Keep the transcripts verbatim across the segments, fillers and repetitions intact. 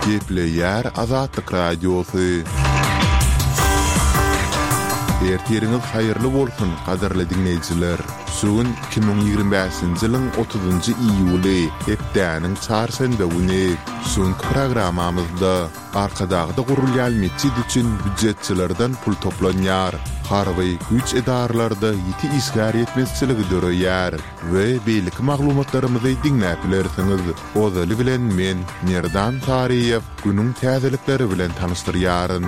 Gepleyer Azatlyk Radiosu. Ertiriniz hayırlı bolsun, qadarly dinleyijiler. Sugun iki bin ýygrimi beşinji ýylyň otuzynjy iýuly, hepdäniň çarşamba güni sugun programmamyzda arkadagda gurulýan mesjid üçin büdjetçilerden pul toplanýar. Harby güç edarlarda ýiti isgar etmezçiligi döreýär we beýlik maglumatlarymyzy diňläp bilersiňiz. Ozaly bilen men Nerdan Tariýew günüň täzelikleri bilen tanystyryaryn.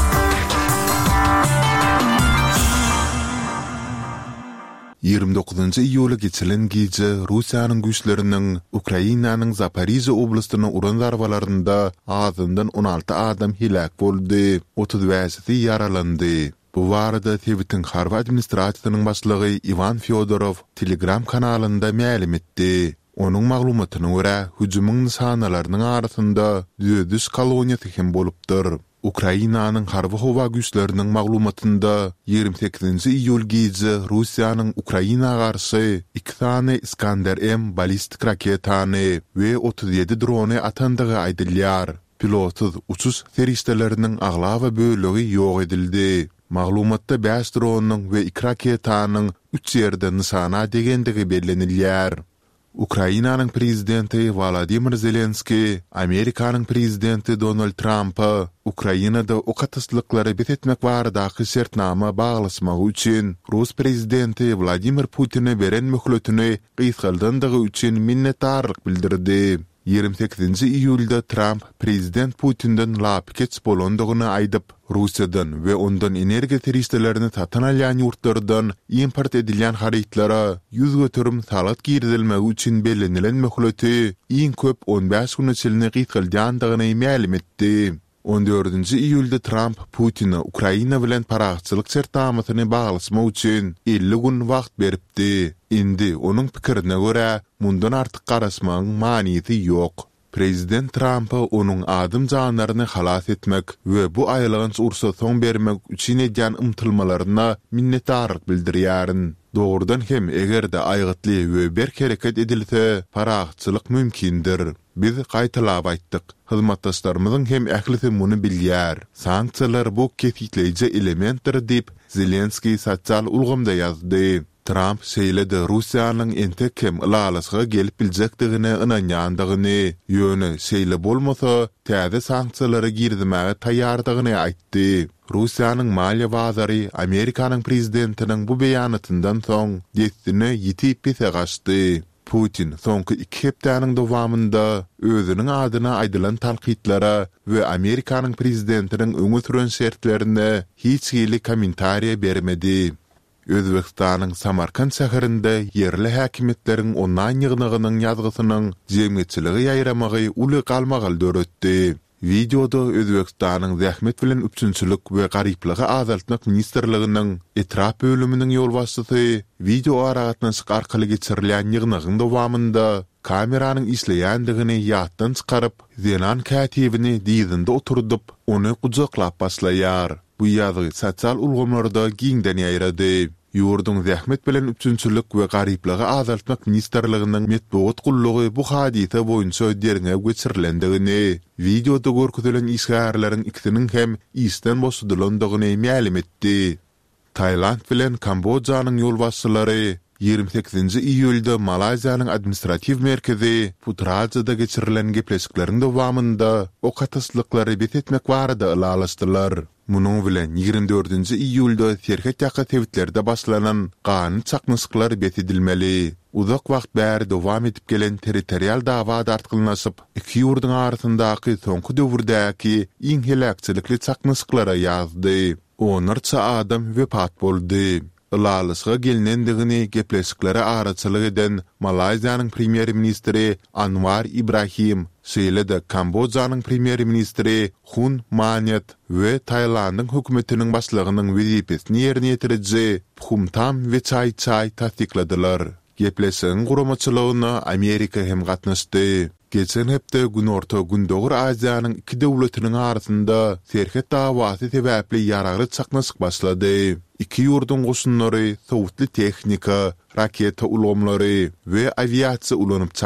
ýygrimi dokuzynjy iýuly geçilen gece Russiýanyň güýçleriniň Ukrainanyň Zaporizhia oblastyna uran zarbalarynda azyndan on alty adam helak boldy, otuz beşi ýaralandy. Bu barada Tebit'in harby administrasiýasynyň başlygy Ivan Fyodorov Telegram kanalynda ma'lum etdi. Onuň maglumatyna görä, hüjümyň nisanalarynyň arasynda düýdüş koloniýasy hem bolupdyr. Ukrainanyň harby howa güýçleriniň maglumatynda ýygrimi sekizinji iýul gece Russiýanyň Ukraina garşy iki tane Iskander M ballistik raketany we otuz ýedi drony atandygy aýdylýar. Pilotsuz uçuş serişdeleriniň aglawa bölegi ýok edildi. Maglumatda beş dronyň we iki raketanyň üç ýerde nysana degendigi bellenilýär. Ukrainanyň prezidenti Volodymyr Zelenski, Amerikanyň prezidenti Donald Trump, Ukrainada o katyslyklary betetmek baradaky şertnama baglasmagy üçin Rus prezidenti Vladimir Putin'e beren möhletini gysgaldandygy üçin minnetdarlyk bildirdi. ýygrimi sekizinji iýulda Trump prezident Putin'den lapkeç bolandygyny aýdyp, Russiýadan we ondan energiýa terişdelerini satan alýan ýurtlardan import edilýän harytlara ýüz götürüm salat girdilmegi üçin bellenilen möhleti iň köp on beş gün içinde gysgaldandygyny ma'lum etdi. on dördünji iýulda Trump Putin'e Ukraina bilen paragçylyk şertnamasyny baglasmak üçin elli gün wagt beripdi. Indi onuň pikirine görä, mundan artyk garaşmagyň manysy ýok. Prezident Trump onuň adam janlaryny halas etmek we bu aýlygynç ursa soň bermek üçin edýän ymtylmalaryna minnetdarlyk bildirýär. Dogrudan hem egerde aýgytly we berk hereket edilse, paragçylyk mümkindir. Biz gaýtylap aýtdyk. Hyzmatdaşlarymyzyň hem ählisi muny bilýär. Sanksiýalar bu kesitleýici elementdir diýip Zelenski sosial ulgamda ýazdy. Trump şeýledi Russiýanyň entek hem ýalasga gelip biljekdigine ynanýandygyny, ýöne şeýle bolmasa täze sanksiýalara girdimäge taýýardygyny aýtdy. Russiýanyň maliýe wazary Amerikanyň prezidentiniň bu beýanatyndan soň destini ýitip pese gaçdy. Putin soňky iki hepdäniň dowamında özüniň adyna aýdylan talkytlara we Amerikanyň prezidentiniň öňe süren şertlerine hiç hili kommentariýa bermedi. Özbekistanyň Samarkand şäherinde yerli häkimetleriň ondan ýygnygynyň ýazgysynyň jemgyçiligi ýaýramagy uly galmagal döretdi. Videoda Özbekistanyň zähmet bilen üçünçülük we garyplygy azaltmak ministrliginiň etrap bölüminiň ýolbaşçysy video aragatnaşyk arkaly geçirilýän ýygnygyň dowamında kameranyň işleýändigini ýatdan çykaryp, Zenan katibini diýdinde oturdup, ony gujaklap başlaýar. Bu ýazy sosial ulgamlarda giňden ýaýrady. Ýurdun zähmet bilen üçünçülük we garyplygy azaltmak ministrliginiň metbuat gullugy bu hadise boýunça derňe geçirilendigini, videoda görkezelen işgärlerin ikisiniň hem isden boşudylandygyny ma'lum etdi. Taýland bilen Kambodjanyň ýolbaşçylary ýygrimi sekizinji iýulda Malaziýanyň administrativ merkezi Putrajada geçirilen gepleşikleriň dowamında o katyslyklary betetmek barada ýalaşdylar. Munuň bilen ýygrimi dördünji iýulda serhet ýaka tewitlerde başlanan gany çakmyşyklar betedilmeli. Uzak wagt bäri dowam edip gelen territorial dawa dartgylnaşyp, iki ýurduň arasyndaky soňky döwürdäki iň helakçylikli çakmyşyklara ýazdy. Onarça adam wepat boldy. Ýalaşyga gelinendigini gepleşiklere araçylyk eden Malaziýanyň premier ministri Anwar Ibrahim, şeýle-de Kambodjanyň premier ministri Hun Manet we Taýlandyň hökümetiniň başlygynyň wezipesini ýerine ýetiriji Phumtham we Chai Chai tasdikladylar. Gepleşigiň guramaçylygyna Amerika hem gatnaşdy. Geçen hepde gün orta gün Dogry Aziýanyň iki döwletiniň arasynda serhet dawasy sebäpli ýaragly çaknaşyk başlady. İki ýurdun goşunlary sowutly tehnika, raketa ulgamlary we aviasiýa ulanyp